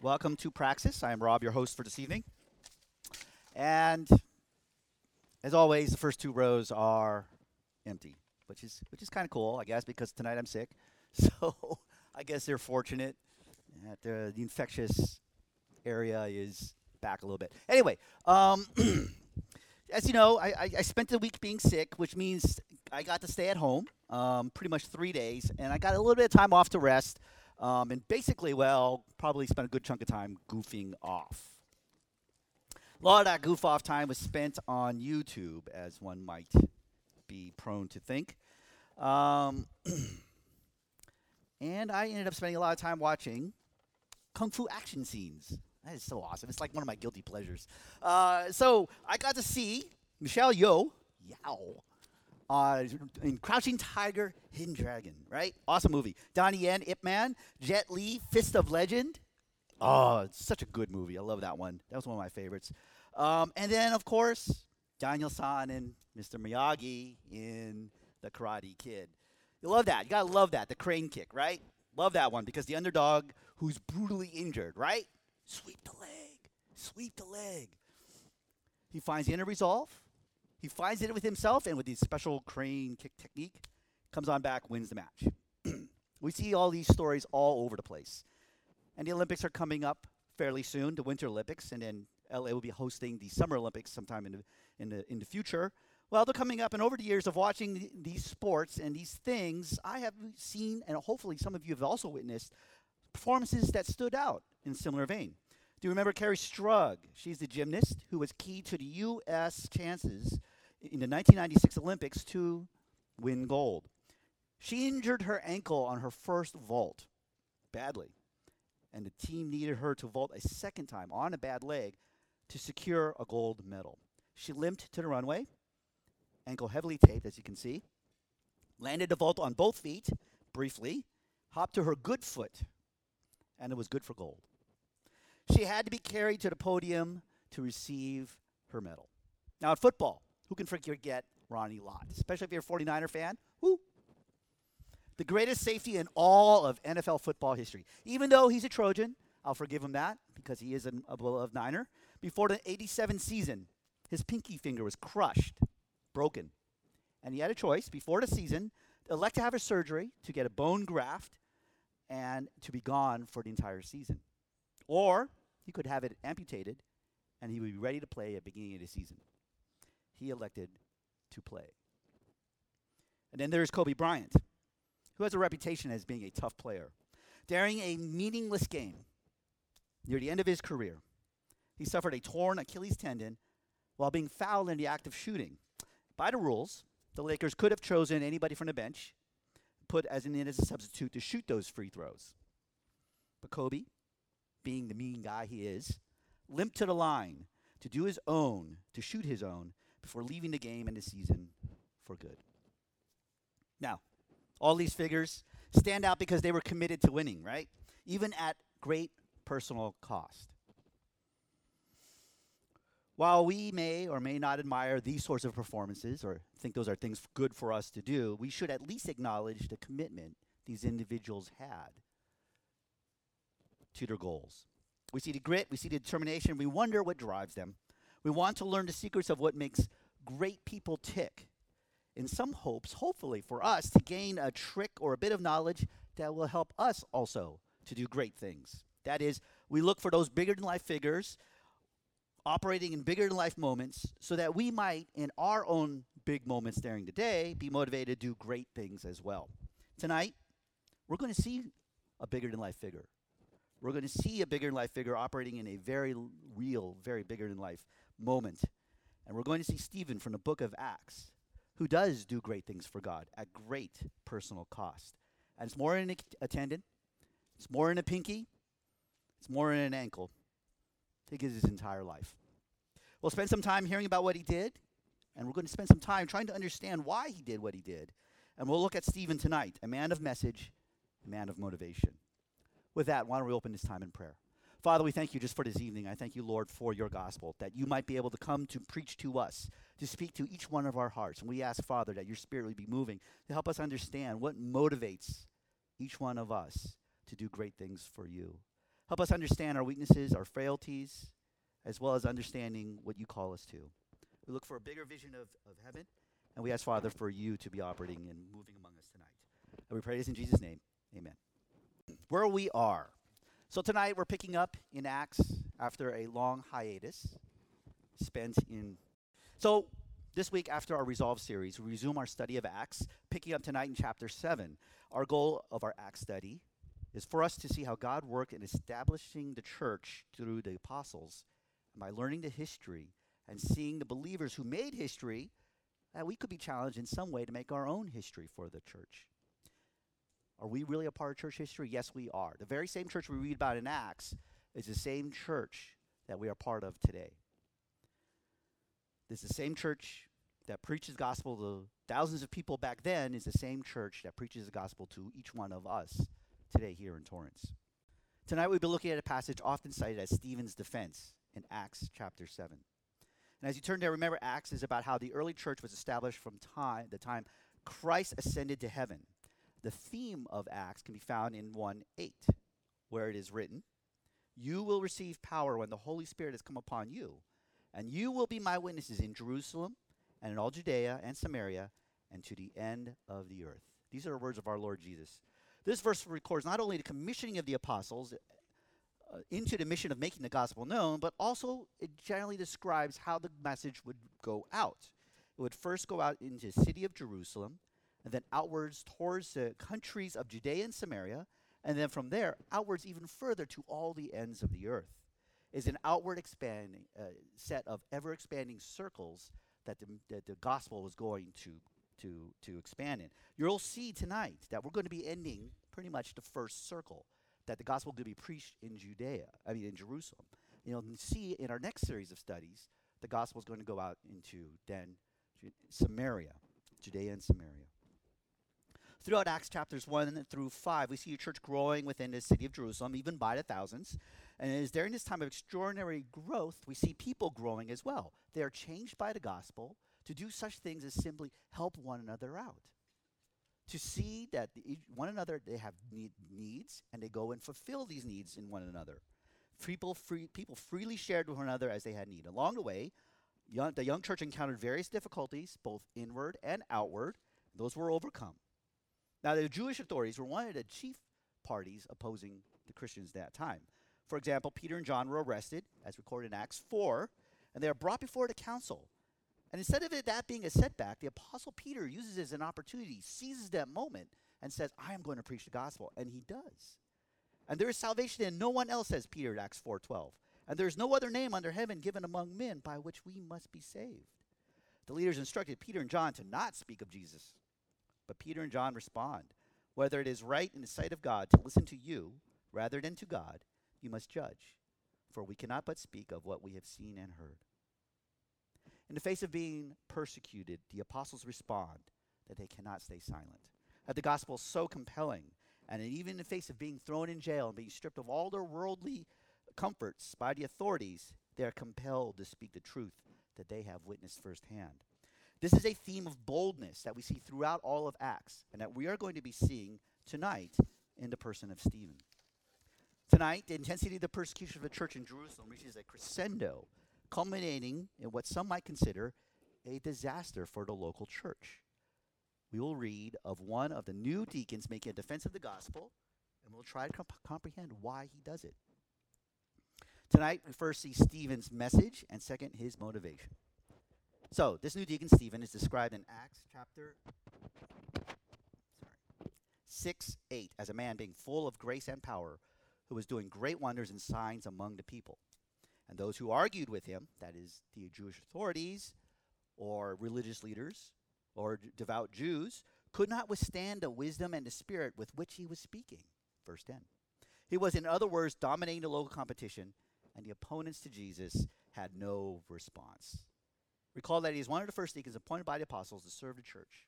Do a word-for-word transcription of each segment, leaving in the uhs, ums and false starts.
Welcome to Praxis. I am Rob, your host for this evening. And as always, the first two rows are empty, which is which is kind of cool, I guess, because tonight I'm sick. So I guess they're fortunate that uh, the infectious area is back a little bit. Anyway, um, as you know, I, I, I spent the week being sick, which means I got to stay at home um, pretty much three days, and I got a little bit of time off to rest. Um, and basically, well, probably spent a good chunk of time goofing off. A lot of that goof off time was spent on YouTube, as one might be prone to think. Um, and I ended up spending a lot of time watching kung fu action scenes. That is so awesome. It's like one of my guilty pleasures. Uh, so I got to see Michelle Yeoh, Yao, uh, in Crouching Tiger, Hidden Dragon, right? Awesome movie. Donnie Yen, Ip Man, Jet Li, Fist of Legend. Oh, it's such a good movie. I love that one. That was one of my favorites. Um, and then, of course, Daniel San and Mister Miyagi in The Karate Kid. You love that. You got to love that. The crane kick, right? Love that one because the underdog who's brutally injured, right? Sweep the leg. Sweep the leg. He finds the inner resolve. He finds it with himself, and with his special crane kick technique, comes on back, wins the match. We see all these stories all over the place. And the Olympics are coming up fairly soon, the Winter Olympics, and then L A will be hosting the Summer Olympics sometime in the in the in the future. Well, they're coming up, and over the years of watching th- these sports and these things, I have seen, and hopefully some of you have also witnessed, performances that stood out in similar vein. Do you remember Carrie Strug? She's the gymnast who was key to the U S chances in the nineteen ninety-six Olympics to win gold. She injured her ankle on her first vault badly, and the team needed her to vault a second time on a bad leg to secure a gold medal. She limped to the runway, ankle heavily taped, as you can see, landed the vault on both feet briefly, hopped to her good foot, and it was good for gold. She had to be carried to the podium to receive her medal. Now, in football, who can forget Ronnie Lott, especially if you're a 49er fan? Who? The greatest safety in all of N F L football history. Even though he's a Trojan, I'll forgive him that because he is an, a beloved Niner. Before the eighty-seven season, his pinky finger was crushed, broken. And he had a choice before the season to elect to have a surgery to get a bone graft and to be gone for the entire season. Or he could have it amputated and he would be ready to play at the beginning of the season. He elected to play. And then there's Kobe Bryant, who has a reputation as being a tough player. During a meaningless game near the end of his career, he suffered a torn Achilles tendon while being fouled in the act of shooting. By the rules, the Lakers could have chosen anybody from the bench, put as in as a substitute to shoot those free throws. But Kobe, being the mean guy he is, limped to the line to do his own, to shoot his own, before leaving the game and the season for good. Now, all these figures stand out because they were committed to winning, right? Even at great personal cost. While we may or may not admire these sorts of performances or think those are things good for us to do, we should at least acknowledge the commitment these individuals had to their goals. We see the grit, we see the determination, we wonder what drives them. We want to learn the secrets of what makes great people tick. In some hopes, hopefully for us, to gain a trick or a bit of knowledge that will help us also to do great things. That is, we look for those bigger-than-life figures operating in bigger-than-life moments so that we might, in our own big moments during the day, be motivated to do great things as well. Tonight, we're going to see a bigger-than-life figure. We're going to see a bigger-than-life figure operating in a very real, very bigger-than-life moment. And we're going to see Stephen from the book of Acts, who does do great things for God at great personal cost. And it's more in a, a tendon, it's more in a pinky, it's more in an ankle. He gives his entire life. We'll spend some time hearing about what he did, and we're going to spend some time trying to understand why he did what he did. And we'll look at Stephen tonight, a man of message, a man of motivation. With that, why don't we open this time in prayer? Father, we thank you just for this evening. I thank you, Lord, for your gospel, that you might be able to come to preach to us, to speak to each one of our hearts. And we ask, Father, that your Spirit would be moving to help us understand what motivates each one of us to do great things for you. Help us understand our weaknesses, our frailties, as well as understanding what you call us to. We look for a bigger vision of, of heaven, and we ask, Father, for you to be operating and moving among us tonight. And we pray this in Jesus' name. Amen. Where we are. So tonight we're picking up in Acts after a long hiatus spent in... So this week after our Resolve series, we resume our study of Acts, picking up tonight in chapter seven. Our goal of our Acts study is for us to see how God worked in establishing the church through the apostles. And by learning the history and seeing the believers who made history, that we could be challenged in some way to make our own history for the church. Are we really a part of church history? Yes, we are. The very same church we read about in Acts is the same church that we are part of today. This is the same church that preaches the gospel to thousands of people back then is the same church that preaches the gospel to each one of us today here in Torrance. Tonight we'll be looking at a passage often cited as Stephen's defense in Acts chapter seven. And as you turn there, remember Acts is about how the early church was established from time the time Christ ascended to heaven. The theme of Acts can be found in one eight, where it is written, "You will receive power when the Holy Spirit has come upon you, and you will be my witnesses in Jerusalem and in all Judea and Samaria and to the end of the earth." These are the words of our Lord Jesus. This verse records not only the commissioning of the apostles uh, into the mission of making the gospel known, but also it generally describes how the message would go out. It would first go out into the city of Jerusalem, and then outwards towards the countries of Judea and Samaria, and then from there outwards even further to all the ends of the earth. Is an outward expanding uh, set of ever-expanding circles that the, that the gospel was going to to to expand in. You'll see tonight that we're going to be ending pretty much the first circle, that the gospel will be preached in Judea, I mean in Jerusalem. You know, and see in our next series of studies, the gospel is going to go out into then Ju- Samaria, Judea and Samaria. Throughout Acts chapters one through five, we see a church growing within the city of Jerusalem, even by the thousands. And it is during this time of extraordinary growth, we see people growing as well. They are changed by the gospel to do such things as simply help one another out. To see that the, one another, they have need, needs, and they go and fulfill these needs in one another. People, free, people freely shared with one another as they had need. Along the way, young, the young church encountered various difficulties, both inward and outward. Those were overcome. Now, the Jewish authorities were one of the chief parties opposing the Christians at that time. For example, Peter and John were arrested, as recorded in Acts four, and they are brought before the council. And instead of it, that being a setback, the Apostle Peter uses it as an opportunity, seizes that moment, and says, I am going to preach the gospel. And he does. And there is salvation in no one else, says Peter in Acts four twelve. And there is no other name under heaven given among men by which we must be saved. The leaders instructed Peter and John to not speak of Jesus. But Peter and John respond, whether it is right in the sight of God to listen to you rather than to God, you must judge. For we cannot but speak of what we have seen and heard. In the face of being persecuted, the apostles respond that they cannot stay silent. That the gospel is so compelling, and even in the face of being thrown in jail and being stripped of all their worldly comforts by the authorities, they are compelled to speak the truth that they have witnessed firsthand. This is a theme of boldness that we see throughout all of Acts, and that we are going to be seeing tonight in the person of Stephen. Tonight, the intensity of the persecution of the church in Jerusalem reaches a crescendo, culminating in what some might consider a disaster for the local church. We will read of one of the new deacons making a defense of the gospel, and we'll try to comp- comprehend why he does it. Tonight, we first see Stephen's message, and second, his motivation. So, this new deacon, Stephen, is described in Acts chapter sorry, six eight as a man being full of grace and power, who was doing great wonders and signs among the people. And those who argued with him, that is, the Jewish authorities, or religious leaders, or d- devout Jews, could not withstand the wisdom and the spirit with which he was speaking. Verse ten. He was, in other words, dominating the local competition, and the opponents to Jesus had no response. Recall that he is one of the first deacons appointed by the apostles to serve the church.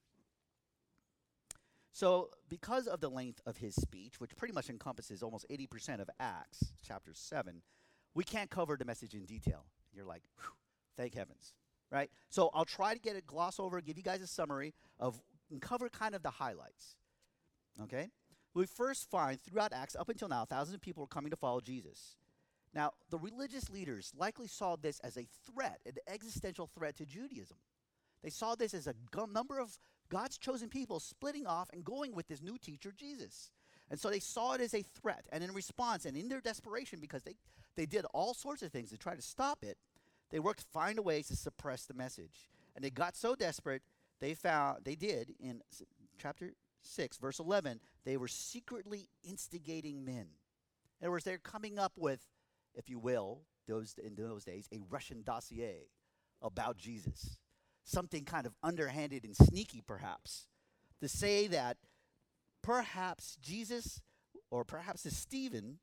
So, because of the length of his speech, which pretty much encompasses almost eighty percent of Acts, chapter seven, we can't cover the message in detail. You're like, whew, thank heavens, right? So I'll try to get a gloss over, give you guys a summary of, and cover kind of the highlights, okay? we first find throughout Acts up until now, thousands of people are coming to follow Jesus. Now, the religious leaders likely saw this as a threat, an existential threat to Judaism. They saw this as a g- number of God's chosen people splitting off and going with this new teacher, Jesus. And so they saw it as a threat. And in response, and in their desperation, because they, they did all sorts of things to try to stop it, they worked to find a ways to suppress the message. And they got so desperate, they found, they did, in s- chapter six, verse eleven, they were secretly instigating men. In other words, they're coming up with, if you will, those in those days, a Russian dossier about Jesus. Something kind of underhanded and sneaky, perhaps, to say that perhaps Jesus, or perhaps this Stephen,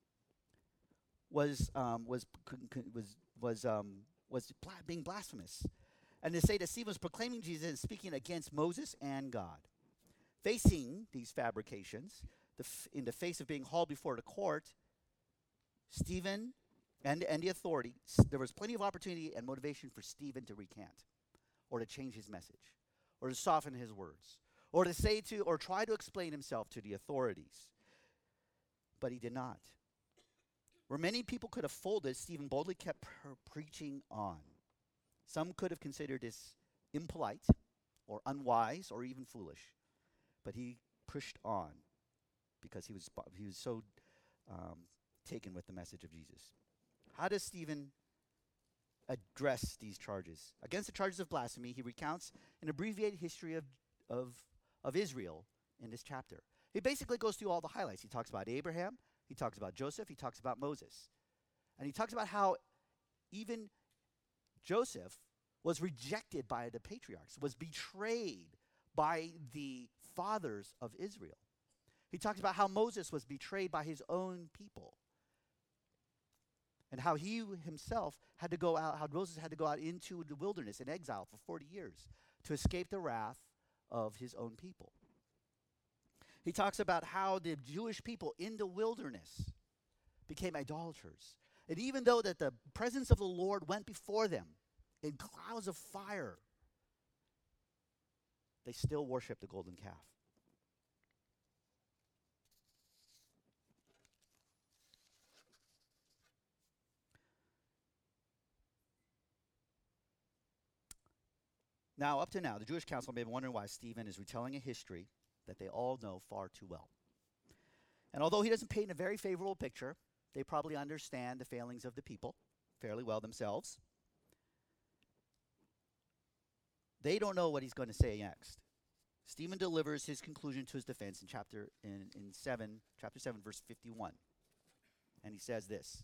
was um, was was was um, was bla- being blasphemous, and to say that Stephen was proclaiming Jesus and speaking against Moses and God. Facing these fabrications, the f- in the face of being hauled before the court, Stephen and and the authority, s- there was plenty of opportunity and motivation for Stephen to recant, or to change his message, or to soften his words, or to say to, or try to explain himself to the authorities. But he did not. Where many people could have folded, Stephen boldly kept per- preaching on. Some could have considered this impolite, or unwise, or even foolish. But he pushed on because he was he was so um, taken with the message of Jesus. How does Stephen address these charges? Against the charges of blasphemy, he recounts an abbreviated history of, of, of Israel in this chapter. He basically goes through all the highlights. He talks about Abraham, he talks about Joseph, he talks about Moses. And he talks about how even Joseph was rejected by the patriarchs, was betrayed by the fathers of Israel. He talks about how Moses was betrayed by his own people, and how he himself had to go out, how Moses had to go out into the wilderness in exile for forty years to escape the wrath of his own people. He talks about how the Jewish people in the wilderness became idolaters. And even though that the presence of the Lord went before them in clouds of fire, they still worshiped the golden calf. Now, up to now, the Jewish council may be wondering why Stephen is retelling a history that they all know far too well. And although he doesn't paint a very favorable picture, they probably understand the failings of the people fairly well themselves. They don't know what he's going to say next. Stephen delivers his conclusion to his defense in chapter in, in seven, chapter seven, verse fifty-one. And he says this,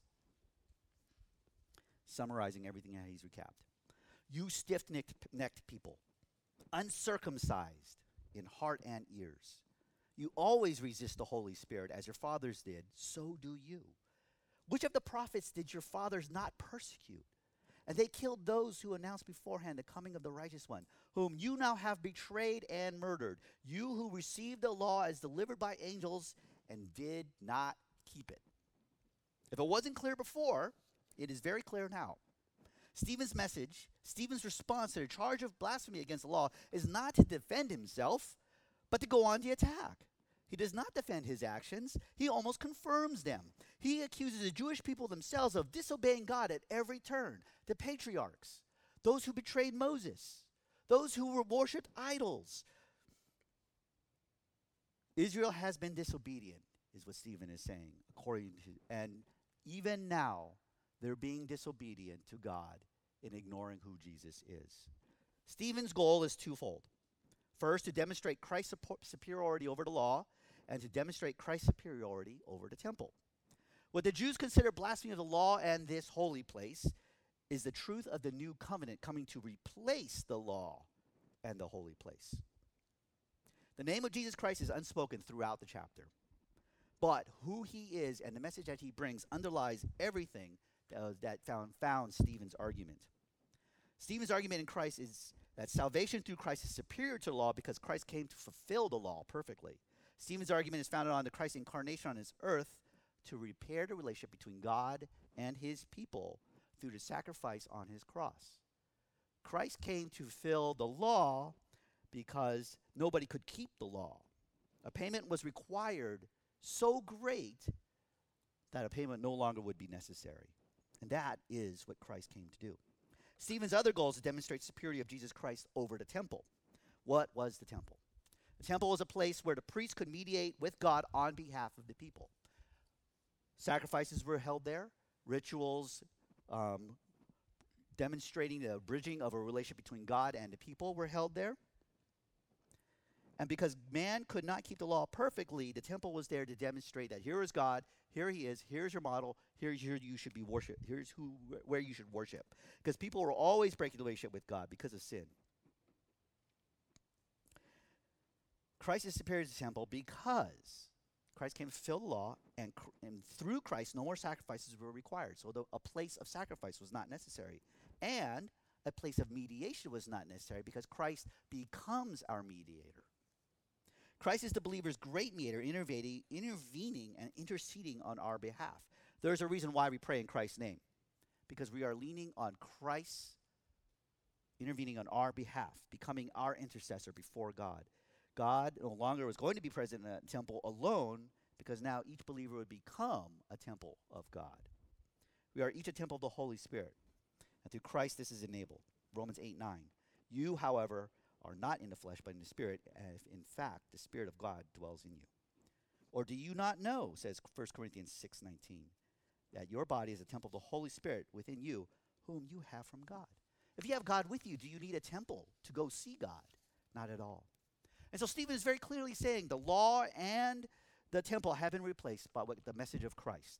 summarizing everything that he's recapped. You stiff-necked necked people, uncircumcised in heart and ears. You always resist the Holy Spirit as your fathers did, so do you. Which of the prophets did your fathers not persecute? And they killed those who announced beforehand the coming of the righteous one, whom you now have betrayed and murdered. You who received the law as delivered by angels and did not keep it. If it wasn't clear before, it is very clear now. Stephen's message, Stephen's response to the charge of blasphemy against the law is not to defend himself, but to go on the attack. He does not defend his actions. He almost confirms them. He accuses the Jewish people themselves of disobeying God at every turn. The patriarchs, those who betrayed Moses, those who were worshipped idols. Israel has been disobedient, is what Stephen is saying, according to, and even now, they're being disobedient to God in ignoring who Jesus is. Stephen's goal is twofold. First, to demonstrate Christ's superiority over the law, and to demonstrate Christ's superiority over the temple. What the Jews consider blasphemy of the law and this holy place is the truth of the new covenant coming to replace the law and the holy place. The name of Jesus Christ is unspoken throughout the chapter, but who he is and the message that he brings underlies everything that, uh, that found, found Stephen's argument. Stephen's argument in Christ is that salvation through Christ is superior to the law because Christ came to fulfill the law perfectly. Stephen's argument is founded on the Christ's incarnation on his earth to repair the relationship between God and his people through the sacrifice on his cross. Christ came to fulfill the law because nobody could keep the law. A payment was required so great that a payment no longer would be necessary. And that is what Christ came to do. Stephen's other goal is to demonstrate the superiority of Jesus Christ over the temple. What was the temple? The temple was a place where the priest could mediate with God on behalf of the people. Sacrifices were held there, rituals um, demonstrating the bridging of a relationship between God and the people were held there. And because man could not keep the law perfectly, the temple was there to demonstrate that here is God, here he is, here's your model, here's where you should be worshiped, here's who, where you should worship. Because people were always breaking the relationship with God because of sin. Christ is superior to the temple because Christ came to fulfill the law, and, and through Christ, no more sacrifices were required. So the, a place of sacrifice was not necessary. And a place of mediation was not necessary because Christ becomes our mediator. Christ is the believer's great mediator, intervening, intervening and interceding on our behalf. There's a reason why we pray in Christ's name, because we are leaning on Christ intervening on our behalf, becoming our intercessor before God. God no longer was going to be present in a temple alone, because now each believer would become a temple of God. We are each a temple of the Holy Spirit, and through Christ this is enabled. Romans eight nine. You, however, are not in the flesh, but in the Spirit, and if in fact the Spirit of God dwells in you. Or do you not know, says First Corinthians six nineteen, that your body is a temple of the Holy Spirit within you, whom you have from God? If you have God with you, do you need a temple to go see God? Not at all. And so Stephen is very clearly saying the law and the temple have been replaced by what, the message of Christ.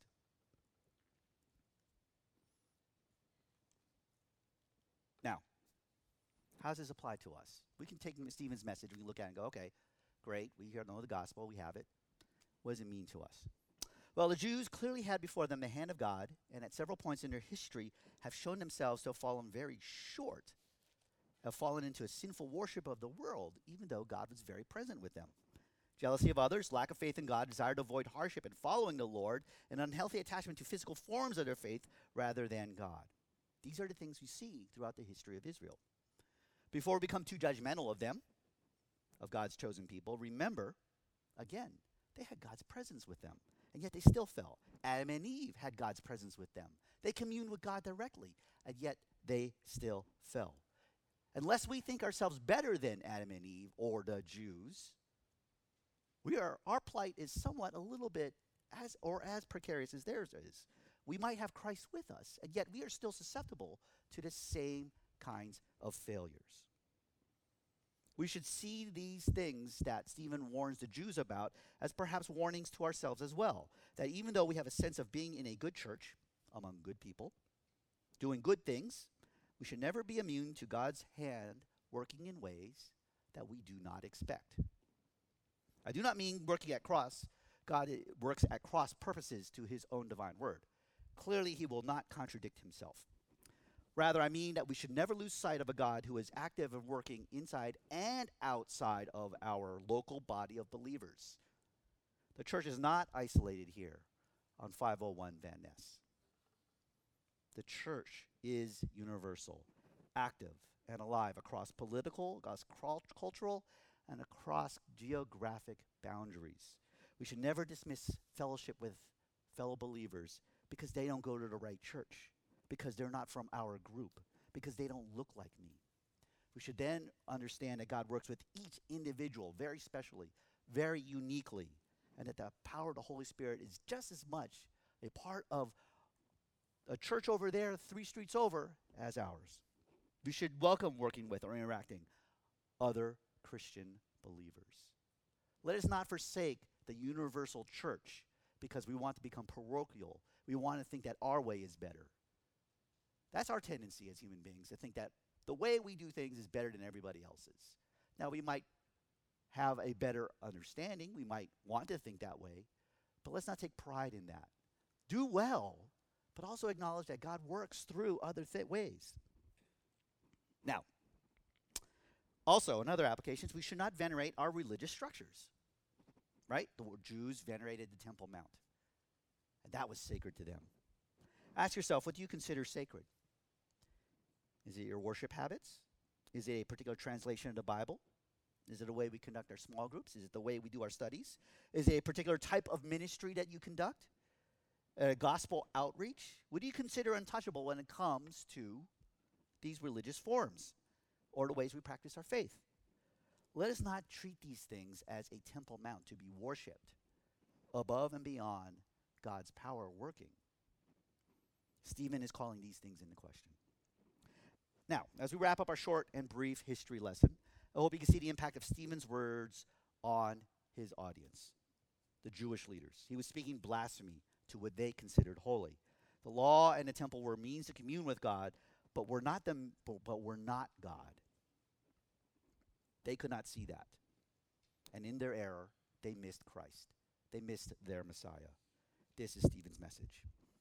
Now, how does this apply to us? We can take Stephen's message, we can look at it and go, okay, great, we hear know the gospel, we have it. What does it mean to us? Well, the Jews clearly had before them the hand of God, and at several points in their history have shown themselves to have fallen very short, have fallen into a sinful worship of the world, even though God was very present with them. Jealousy of others, lack of faith in God, desire to avoid hardship in following the Lord, and unhealthy attachment to physical forms of their faith rather than God. These are the things we see throughout the history of Israel. Before we become too judgmental of them, of God's chosen people, remember, again, they had God's presence with them, and yet they still fell. Adam and Eve had God's presence with them. They communed with God directly, and yet they still fell. Unless we think ourselves better than Adam and Eve or the Jews, we are our plight is somewhat a little bit as or as precarious as theirs is. We might have Christ with us, and yet we are still susceptible to the same kinds of failures. We should see these things that Stephen warns the Jews about as perhaps warnings to ourselves as well. That even though we have a sense of being in a good church, among good people, doing good things, we should never be immune to God's hand working in ways that we do not expect. I do not mean working at cross. God works at cross purposes to his own divine word. Clearly, he will not contradict himself. Rather, I mean that we should never lose sight of a God who is active and working inside and outside of our local body of believers. The church is not isolated here on five oh one Van Ness. The church is universal, active, and alive across political, across cultural, and across geographic boundaries. We should never dismiss fellowship with fellow believers because they don't go to the right church, because they're not from our group, because they don't look like me. We should then understand that God works with each individual very specially, very uniquely, and that the power of the Holy Spirit is just as much a part of a church over there, three streets over, as ours. We should welcome working with or interacting other Christian believers. Let us not forsake the universal church because we want to become parochial. We want to think that our way is better. That's our tendency as human beings, to think that the way we do things is better than everybody else's. Now, we might have a better understanding. We might want to think that way. But let's not take pride in that. Do well, but also acknowledge that God works through other th- ways. Now, also, in other applications, we should not venerate our religious structures. Right? The Jews venerated the Temple Mount, and that was sacred to them. Ask yourself, what do you consider sacred? Is it your worship habits? Is it a particular translation of the Bible? Is it the way we conduct our small groups? Is it the way we do our studies? Is it a particular type of ministry that you conduct? Uh, gospel outreach? What do you consider untouchable when it comes to these religious forms or the ways we practice our faith? Let us not treat these things as a temple mount to be worshipped above and beyond God's power working. Stephen is calling these things into question. Now, as we wrap up our short and brief history lesson, I hope you can see the impact of Stephen's words on his audience, the Jewish leaders. He was speaking blasphemy to what they considered holy. The law and the temple were means to commune with God, but were not them, but, but were not God. They could not see that. And in their error, they missed Christ. They missed their Messiah. This is Stephen's message.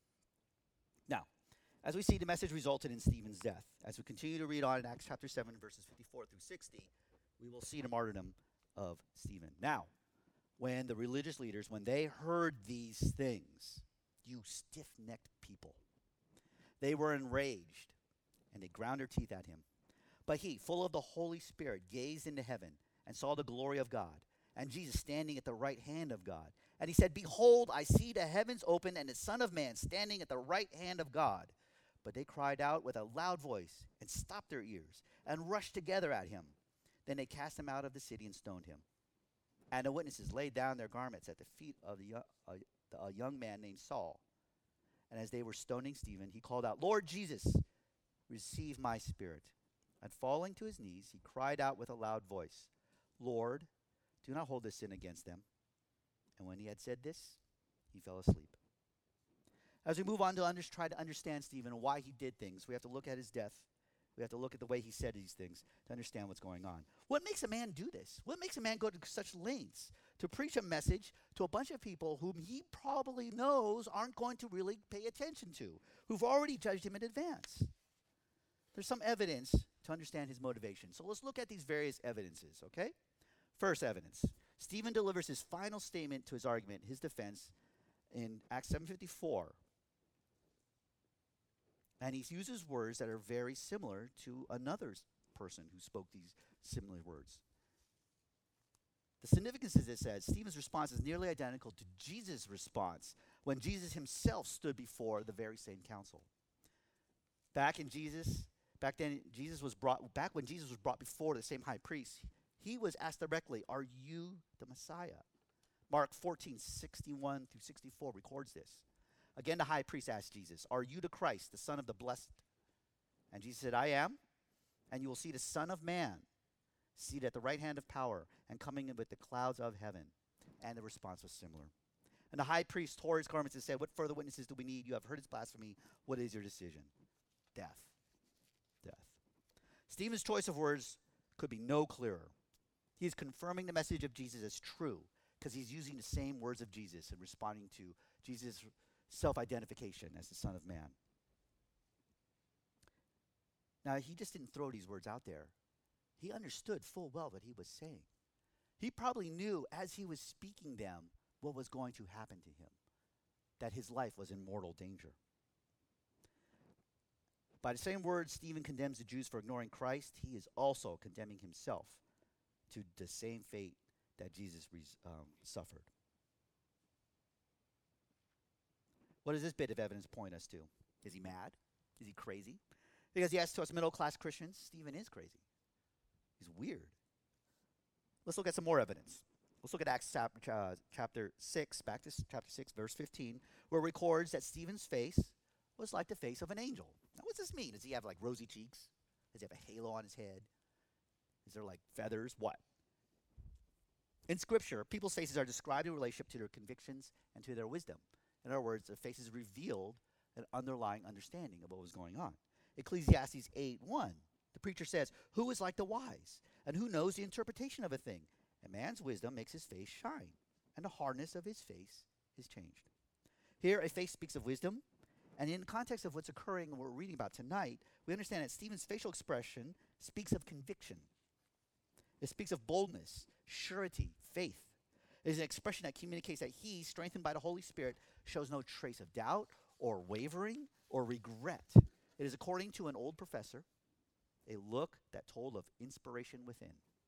Now, as we see, the message resulted in Stephen's death. As we continue to read on in Acts chapter seven, verses fifty-four through sixty, we will see the martyrdom of Stephen. Now, when the religious leaders, when they heard these things, you stiff-necked people, they were enraged, and they ground their teeth at him. But he, full of the Holy Spirit, gazed into heaven and saw the glory of God, and Jesus standing at the right hand of God. And he said, "Behold, I see the heavens open, and the Son of Man standing at the right hand of God." But they cried out with a loud voice and stopped their ears and rushed together at him. Then they cast him out of the city and stoned him. And the witnesses laid down their garments at the feet of the, a, a young man named Saul. And as they were stoning Stephen, he called out, "Lord Jesus, receive my spirit." And falling to his knees, he cried out with a loud voice, "Lord, do not hold this sin against them." And when he had said this, he fell asleep. As we move on to under, try to understand Stephen and why he did things, we have to look at his death. We have to look at the way he said these things to understand what's going on. What makes a man do this? What makes a man go to such lengths to preach a message to a bunch of people whom he probably knows aren't going to really pay attention to, who've already judged him in advance? There's some evidence to understand his motivation. So let's look at these various evidences, okay? First evidence. Stephen delivers his final statement to his argument, his defense, in Acts seven fifty-four. And he uses words that are very similar to another person who spoke these similar words. The significance is, it says, Stephen's response is nearly identical to Jesus' response when Jesus himself stood before the very same council. Back in Jesus, back then, Jesus was brought, back when Jesus was brought before the same high priest, he was asked directly, "Are you the Messiah?" Mark fourteen, sixty-one through sixty-four records this. Again, the high priest asked Jesus, "Are you the Christ, the Son of the Blessed?" And Jesus said, "I am, and you will see the Son of Man seated at the right hand of power and coming in with the clouds of heaven." And the response was similar. And the high priest tore his garments and said, "What further witnesses do we need? You have heard his blasphemy. What is your decision?" Death. Death. Stephen's choice of words could be no clearer. He is confirming the message of Jesus as true because he's using the same words of Jesus and responding to Jesus' self-identification as the Son of Man. Now, he just didn't throw these words out there. He understood full well what he was saying. He probably knew as he was speaking them what was going to happen to him, that his life was in mortal danger. By the same words Stephen condemns the Jews for ignoring Christ, he is also condemning himself to the same fate that Jesus res- um, suffered. What does this bit of evidence point us to? Is he mad? Is he crazy? Because yes, to us middle-class Christians, Stephen is crazy. He's weird. Let's look at some more evidence. Let's look at Acts chapter, uh, chapter six, back to s- chapter six, verse fifteen, where it records that Stephen's face was like the face of an angel. Now, what does this mean? Does he have like rosy cheeks? Does he have a halo on his head? Is there like feathers? What? In Scripture, people's faces are described in relationship to their convictions and to their wisdom. In other words, their faces revealed an underlying understanding of what was going on. Ecclesiastes eight one, the preacher says, "Who is like the wise, and who knows the interpretation of a thing? A man's wisdom makes his face shine, and the hardness of his face is changed." Here, a face speaks of wisdom, and in the context of what's occurring and what we're reading about tonight, we understand that Stephen's facial expression speaks of conviction. It speaks of boldness, surety, faith. It is an expression that communicates that he, strengthened by the Holy Spirit, shows no trace of doubt or wavering or regret. It is, according to an old professor, a look that told of inspiration within.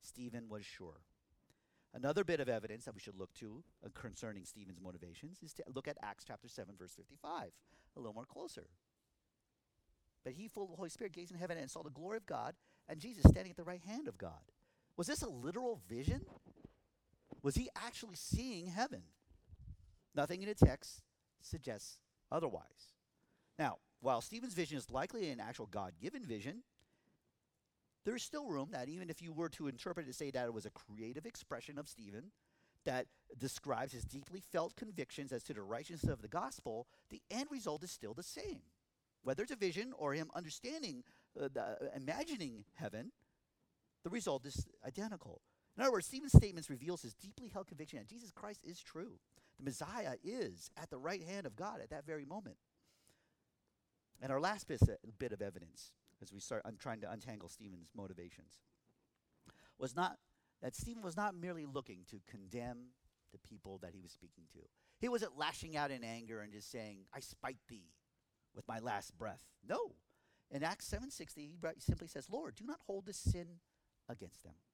Stephen was sure. Another bit of evidence that we should look to uh, concerning Stephen's motivations is to look at Acts chapter seven, verse fifty-five, a little more closer. But he, full of the Holy Spirit, gazed in heaven and saw the glory of God and Jesus standing at the right hand of God. Was this a literal vision? Was he actually seeing heaven? Nothing in the text suggests otherwise. Now, while Stephen's vision is likely an actual God-given vision, there is still room that even if you were to interpret it to say that it was a creative expression of Stephen that describes his deeply felt convictions as to the righteousness of the gospel, the end result is still the same. Whether it's a vision or him understanding, uh, the, uh, imagining heaven, the result is identical. In other words, Stephen's statements reveals his deeply held conviction that Jesus Christ is true. The Messiah is at the right hand of God at that very moment. And our last bit, bit of evidence, as we start un- trying to untangle Stephen's motivations, was not that Stephen was not merely looking to condemn the people that he was speaking to. He wasn't lashing out in anger and just saying, "I spite thee with my last breath." No. In Acts seven sixty, he simply says, "Lord, do not hold this sin against them."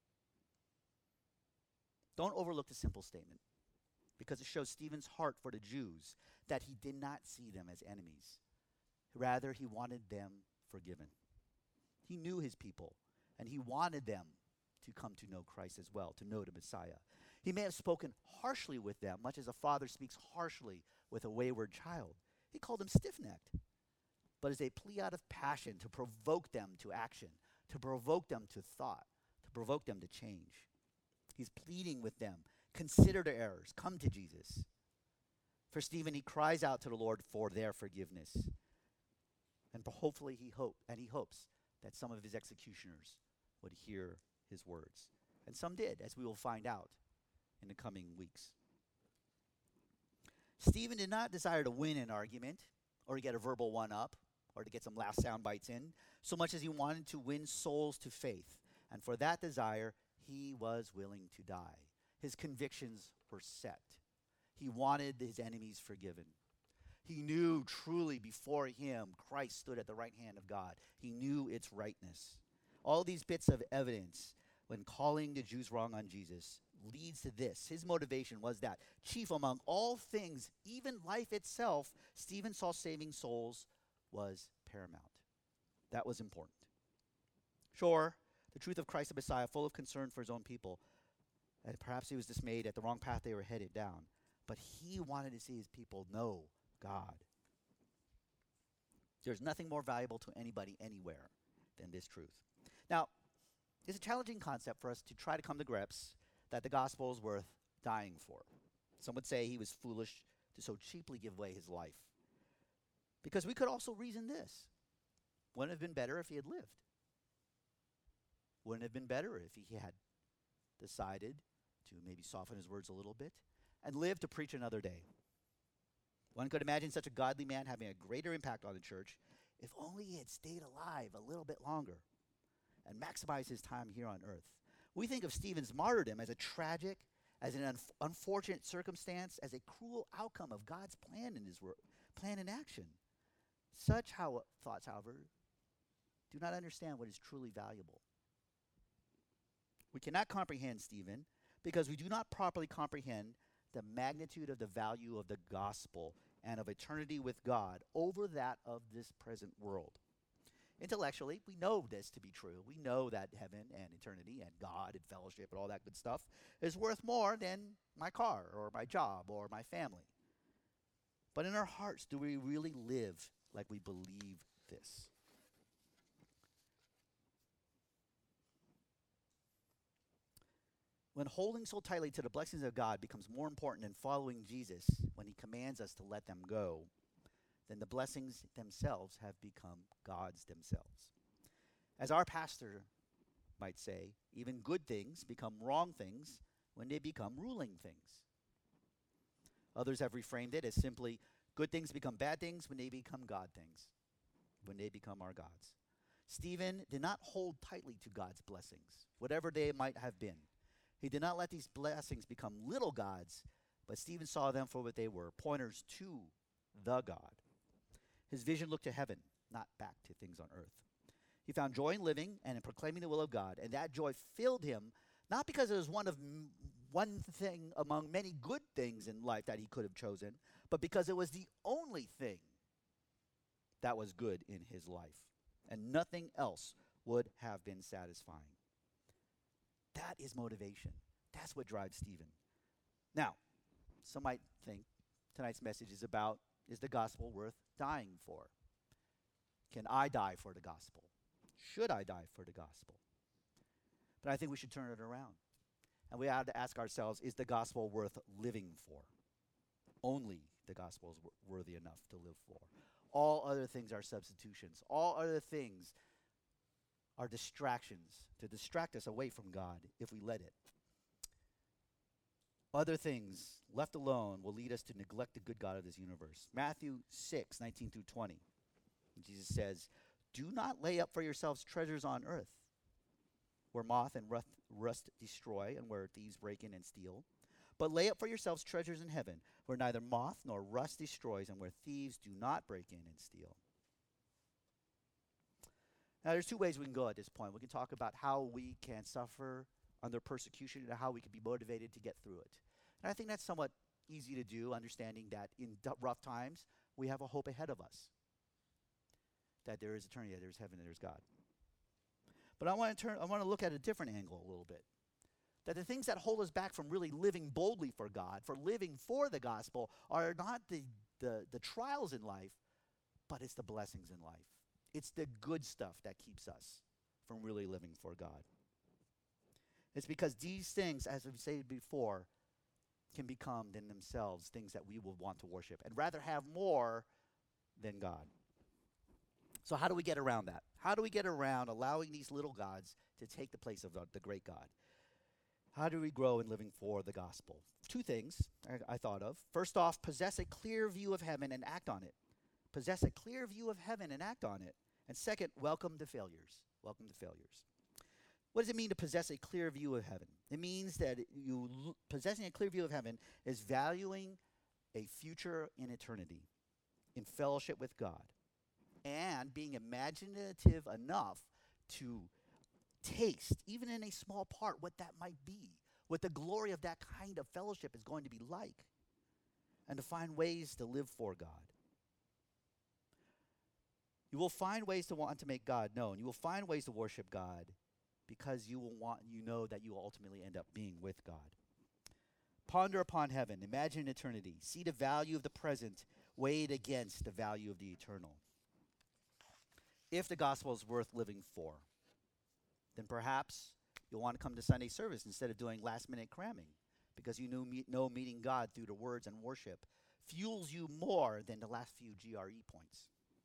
Don't overlook the simple statement, because it shows Stephen's heart for the Jews, that he did not see them as enemies. Rather, he wanted them forgiven. He knew his people, and he wanted them to come to know Christ as well, to know the Messiah. He may have spoken harshly with them, much as a father speaks harshly with a wayward child. He called them stiff-necked, but as a plea out of passion to provoke them to action, to provoke them to thought, to provoke them to change. He's pleading with them, consider their errors, come to Jesus. For Stephen, he cries out to the Lord for their forgiveness. And hopefully he hope and he hopes that some of his executioners would hear his words. And some did, as we will find out in the coming weeks. Stephen did not desire to win an argument or to get a verbal one-up or to get some last sound bites in, so much as he wanted to win souls to faith. And for that desire, he was willing to die. His convictions were set. He wanted his enemies forgiven. He knew truly before him Christ stood at the right hand of God. He knew its rightness. All these bits of evidence when calling the Jews wrong on Jesus leads to this. His motivation was that, chief among all things, even life itself, Stephen saw saving souls was paramount. That was important. Sure, the truth of Christ the Messiah, full of concern for his own people, and perhaps he was dismayed at the wrong path they were headed down, but he wanted to see his people know God. There's nothing more valuable to anybody anywhere than this truth. Now, it's a challenging concept for us to try to come to grips that the gospel is worth dying for. Some would say he was foolish to so cheaply give away his life. Because we could also reason this. Wouldn't it have been better if he had lived? Wouldn't it have been better if he had decided to maybe soften his words a little bit and live to preach another day? One could imagine such a godly man having a greater impact on the church if only he had stayed alive a little bit longer and maximized his time here on earth. We think of Stephen's martyrdom as a tragic, as an unf- unfortunate circumstance, as a cruel outcome of God's plan in his work, plan in action. Such how, thoughts, however, do not understand what is truly valuable. We cannot comprehend Stephen because we do not properly comprehend the magnitude of the value of the gospel and of eternity with God over that of this present world. Intellectually, we know this to be true. We know that heaven and eternity and God and fellowship and all that good stuff is worth more than my car or my job or my family. But in our hearts, do we really live like we believe this? When holding so tightly to the blessings of God becomes more important than following Jesus when he commands us to let them go, then the blessings themselves have become God's themselves. As our pastor might say, even good things become wrong things when they become ruling things. Others have reframed it as simply, good things become bad things when they become God things, when they become our gods. Stephen did not hold tightly to God's blessings, whatever they might have been. He did not let these blessings become little gods, but Stephen saw them for what they were, pointers to the God. His vision looked to heaven, not back to things on earth. He found joy in living and in proclaiming the will of God, and that joy filled him, not because it was one of m- one thing among many good things in life that he could have chosen, but because it was the only thing that was good in his life, and nothing else would have been satisfying. That is motivation. That's what drives Stephen. Now, some might think tonight's message is about, is the gospel worth dying for? Can I die for the gospel? Should I die for the gospel? But I think we should turn it around. And we have to ask ourselves, is the gospel worth living for? Only the gospel is wor- worthy enough to live for. All other things are substitutions. All other things are distractions to distract us away from God if we let it. Other things left alone will lead us to neglect the good God of this universe. Matthew six, nineteen through twenty. Jesus says, do not lay up for yourselves treasures on earth, where moth and rust, rust destroy and where thieves break in and steal. But lay up for yourselves treasures in heaven, where neither moth nor rust destroys and where thieves do not break in and steal. Now, there's two ways we can go at this point. We can talk about how we can suffer under persecution and how we can be motivated to get through it. And I think that's somewhat easy to do, understanding that in d- rough times, we have a hope ahead of us. That there is eternity, that there's heaven, that there's God. But I want to turn I want to look at a different angle a little bit. That the things that hold us back from really living boldly for God, for living for the gospel, are not the, the, the trials in life, but it's the blessings in life. It's the good stuff that keeps us from really living for God. It's because these things, as we said before, can become in themselves things that we will want to worship and rather have more than God. So how do we get around that? How do we get around allowing these little gods to take the place of the, the great God? How do we grow in living for the gospel? Two things I, I thought of. First off, possess a clear view of heaven and act on it. Possess a clear view of heaven and act on it. And second, welcome the failures. Welcome the failures. What does it mean to possess a clear view of heaven? It means that you l- possessing a clear view of heaven is valuing a future in eternity, in fellowship with God, and being imaginative enough to taste, even in a small part, what that might be, what the glory of that kind of fellowship is going to be like, and to find ways to live for God. You will find ways to want to make God known. You will find ways to worship God because you will want, you know that you will ultimately end up being with God. Ponder upon heaven, imagine eternity, see the value of the present weighed against the value of the eternal. If the gospel is worth living for, then perhaps you'll want to come to Sunday service instead of doing last-minute cramming, because you know, me- know meeting God through the words and worship fuels you more than the last few G R E points.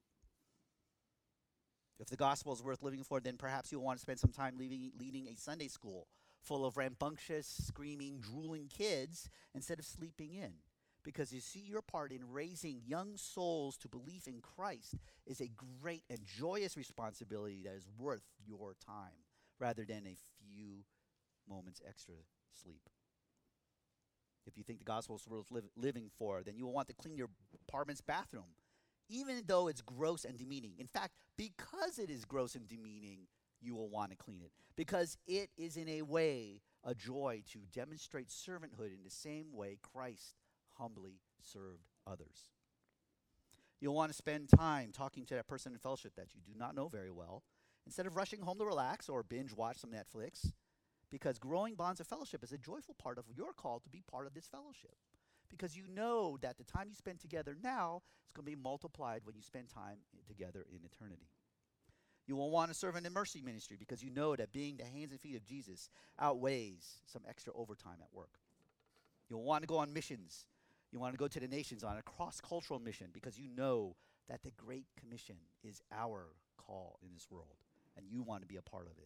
If the gospel is worth living for, then perhaps you'll want to spend some time leading, leading a Sunday school full of rambunctious, screaming, drooling kids instead of sleeping in. Because you see, your part in raising young souls to belief in Christ is a great and joyous responsibility that is worth your time, rather than a few moments extra sleep. If you think the gospel is worth liv- living for, then you will want to clean your apartment's bathroom, even though it's gross and demeaning. In fact, because it is gross and demeaning, you will want to clean it, because it is in a way a joy to demonstrate servanthood in the same way Christ humbly served others. You'll want to spend time talking to that person in fellowship that you do not know very well, instead of rushing home to relax or binge watch some Netflix, because growing bonds of fellowship is a joyful part of your call to be part of this fellowship. Because you know that the time you spend together now is going to be multiplied when you spend time together in eternity. You will want to serve in the mercy ministry because you know that being the hands and feet of Jesus outweighs some extra overtime at work. You'll want to go on missions. You want to go to the nations on a cross-cultural mission because you know that the Great Commission is our call in this world, and you want to be a part of it.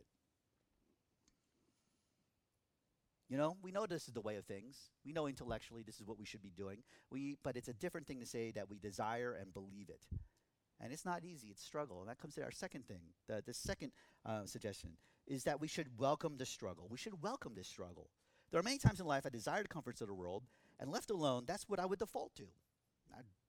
You know, we know this is the way of things. We know intellectually this is what we should be doing. We, but it's a different thing to say that we desire and believe it. And it's not easy. It's struggle. And that comes to our second thing. The, the second uh, suggestion is that we should welcome the struggle. We should welcome this struggle. There are many times in life I desire the comforts of the world, and left alone, that's what I would default to. I'd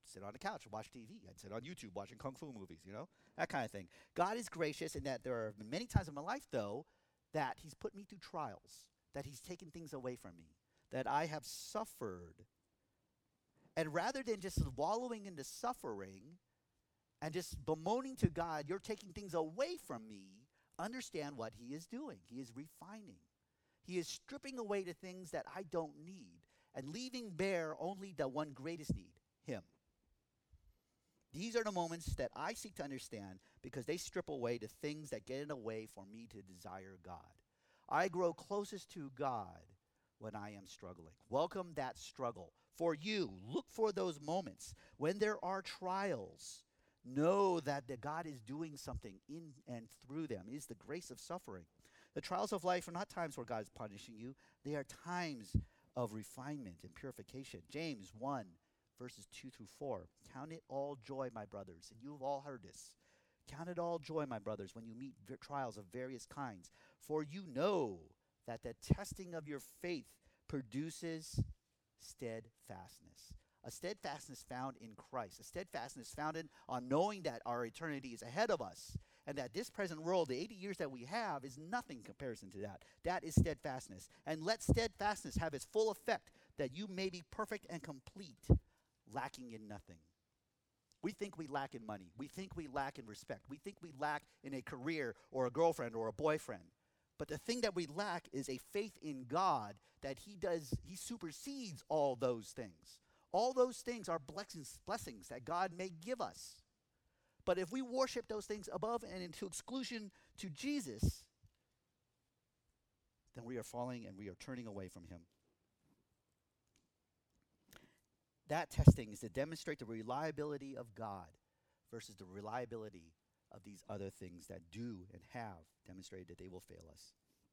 sit on the couch and watch T V. I'd sit on YouTube watching kung fu movies, you know, that kind of thing. God is gracious in that there have been many times in my life, though, that he's put me through trials, that he's taken things away from me, that I have suffered. And rather than just wallowing into suffering and just bemoaning to God, you're taking things away from me, understand what he is doing. He is refining. He is stripping away the things that I don't need and leaving bare only the one greatest need, him. These are the moments that I seek to understand because they strip away the things that get in the way for me to desire God. I grow closest to God when I am struggling. Welcome that struggle. For you, look for those moments when there are trials. Know that the God is doing something in and through them. It is the grace of suffering. The trials of life are not times where God is punishing you. They are times of refinement and purification. James one, verses two through four. Count it all joy, my brothers. And you've all heard this. Count it all joy, my brothers, when you meet v- trials of various kinds. For you know that the testing of your faith produces steadfastness. A steadfastness found in Christ. A steadfastness founded on knowing that our eternity is ahead of us and that this present world, the eighty years that we have, is nothing in comparison to that. That is steadfastness. And let steadfastness have its full effect that you may be perfect and complete, lacking in nothing. We think we lack in money. We think we lack in respect. We think we lack in a career or a girlfriend or a boyfriend. But the thing that we lack is a faith in God that he does, he supersedes all those things. All those things are blessings, blessings that God may give us. But if we worship those things above and into exclusion to Jesus, then we are falling and we are turning away from him. That testing is to demonstrate the reliability of God versus the reliability of these other things that do and have demonstrated that they will fail us.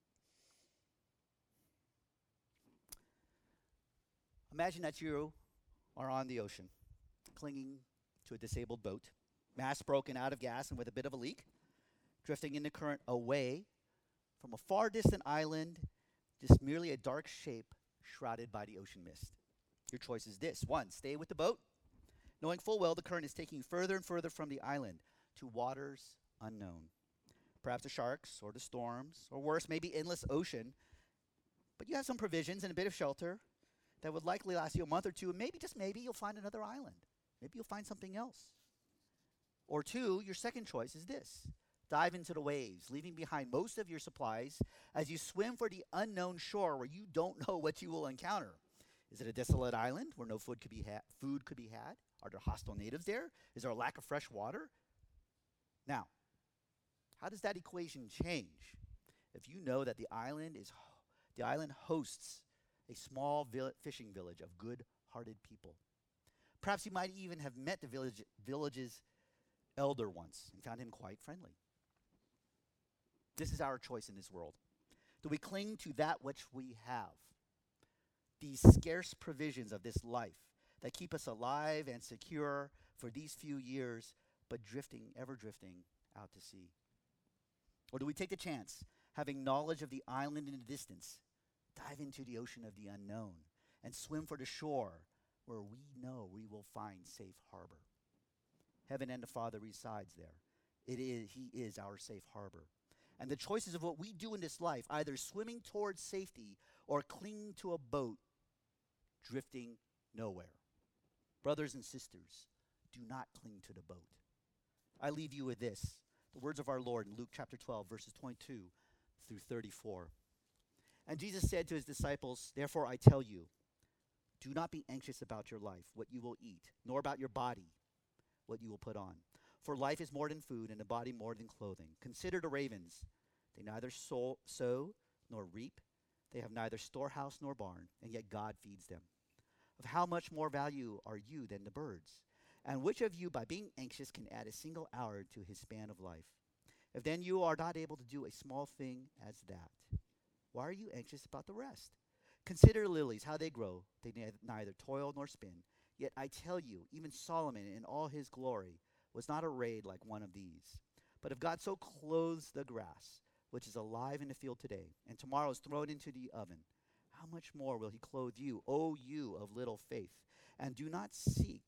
Imagine that you are on the ocean, clinging to a disabled boat, mast broken, out of gas, and with a bit of a leak, drifting in the current away from a far distant island, just merely a dark shape shrouded by the ocean mist. Your choice is this. One, stay with the boat, knowing full well the current is taking you further and further from the island to waters unknown. Perhaps the sharks or the storms, or worse, maybe endless ocean, but you have some provisions and a bit of shelter that would likely last you a month or two, and maybe, just maybe, you'll find another island. Maybe you'll find something else. Or two, your second choice is this. Dive into the waves, leaving behind most of your supplies as you swim for the unknown shore where you don't know what you will encounter. Is it a desolate island where no food could be ha- food could be had? Are there hostile natives there? Is there a lack of fresh water? Now, how does that equation change if you know that the island is ho- the island hosts a small vill- fishing village of good-hearted people? Perhaps you might even have met the village village's elder once and found him quite friendly. This is our choice in this world. Do we cling to that which we have? These scarce provisions of this life that keep us alive and secure for these few years, but drifting, ever drifting out to sea? Or do we take the chance, having knowledge of the island in the distance, dive into the ocean of the unknown and swim for the shore where we know we will find safe harbor? Heaven and the Father resides there. It is, he is our safe harbor. And the choices of what we do in this life, either swimming towards safety or clinging to a boat, drifting nowhere. Brothers and sisters, do not cling to the boat. I leave you with this, the words of our Lord in Luke chapter twelve, verses twenty-two through thirty-four. And Jesus said to his disciples, "Therefore I tell you, do not be anxious about your life, what you will eat, nor about your body, what you will put on. For life is more than food, and the body more than clothing. Consider the ravens. They neither sow, sow nor reap. They have neither storehouse nor barn, and yet God feeds them. Of how much more value are you than the birds? And which of you, by being anxious, can add a single hour to his span of life? If then you are not able to do a small thing as that, why are you anxious about the rest? Consider the lilies, how they grow. They ne- neither toil nor spin. Yet I tell you, even Solomon in all his glory was not arrayed like one of these. But if God so clothes the grass, which is alive in the field today, and tomorrow is thrown into the oven, how much more will he clothe you, O you of little faith? And do not seek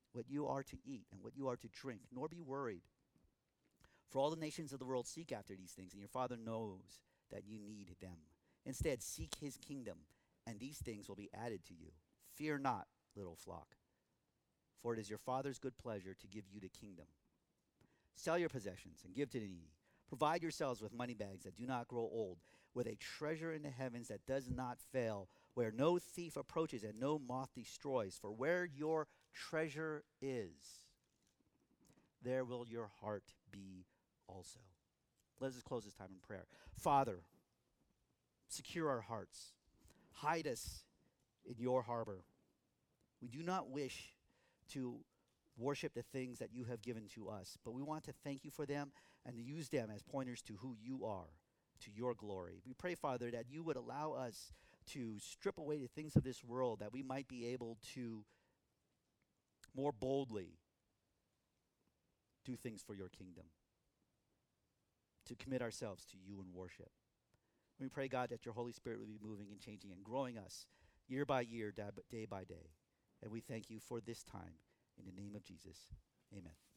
what you are to eat and what you are to drink, nor be worried. For all the nations of the world seek after these things, and your Father knows that you need them. Instead, seek his kingdom, and these things will be added to you. Fear not, little flock, for it is your Father's good pleasure to give you the kingdom. Sell your possessions and give to the needy. Provide yourselves with money bags that do not grow old, with a treasure in the heavens that does not fail, where no thief approaches and no moth destroys. For where your treasure is, there will your heart be also. Let us close this time in prayer. Father, secure our hearts. Hide us in your harbor. We do not wish to worship the things that you have given to us, but we want to thank you for them and to use them as pointers to who you are, to your glory. We pray, Father, that you would allow us to strip away the things of this world, that we might be able to more boldly do things for your kingdom, to commit ourselves to you in worship. We pray, God, that your Holy Spirit would be moving and changing and growing us year by year, day by day. And we thank you for this time. In the name of Jesus, amen.